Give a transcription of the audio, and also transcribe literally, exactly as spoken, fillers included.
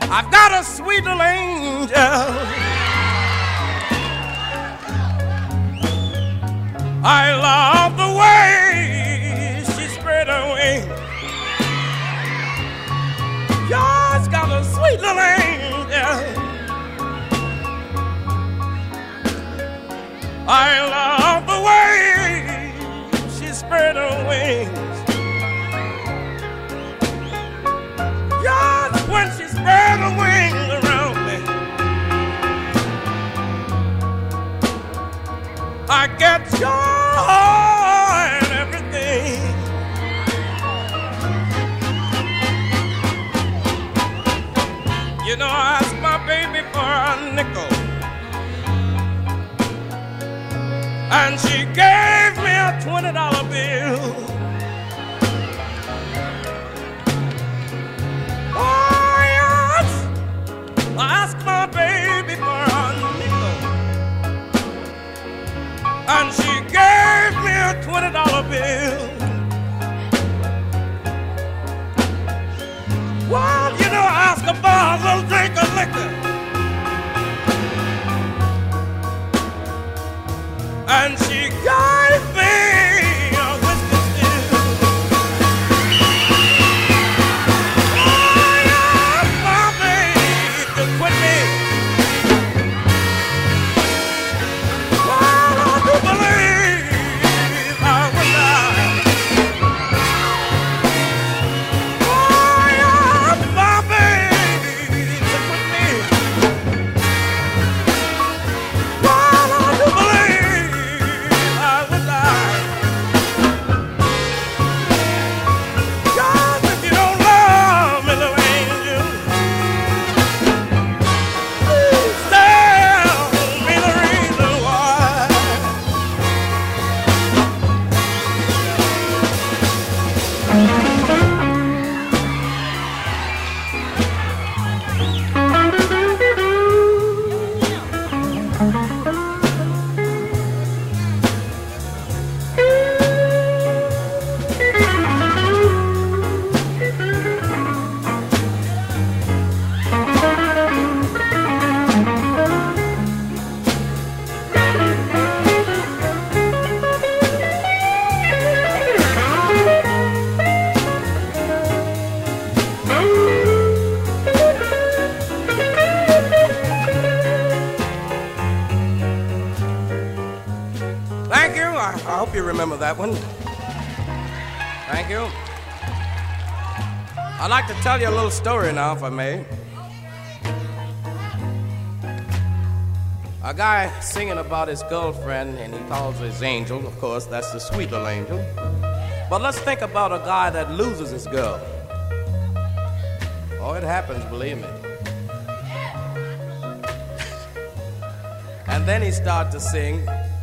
I've got a sweet little angel. I love the way she spread her wings. God's got a sweet little angel. I love the way she spread her wings. Just when she spread her wings around me, I get joy and everything. You know, I asked my baby for a nickel, and she gave me a twenty dollar bill. Oh, yes, I asked my baby for a nickel, and she gave me a twenty dollar bill. Well, you know, I asked her for a little drink of liquor, and she gave me a whiskey still. Oh, yeah, my baby quit me. Well, I do believe I will die. Oh, yeah, my baby quit me. Well, I do believe I will die. God, if you don't love me, little angel, please tell me the reason why. Thank you. I, I hope you remember that one. Thank you. I'd like to tell you a little story now, if I may. A guy singing about his girlfriend, and he calls her his angel. Of course, that's the sweet little angel. But let's think about a guy that loses his girl. Oh, it happens, believe me. And then he starts to sing,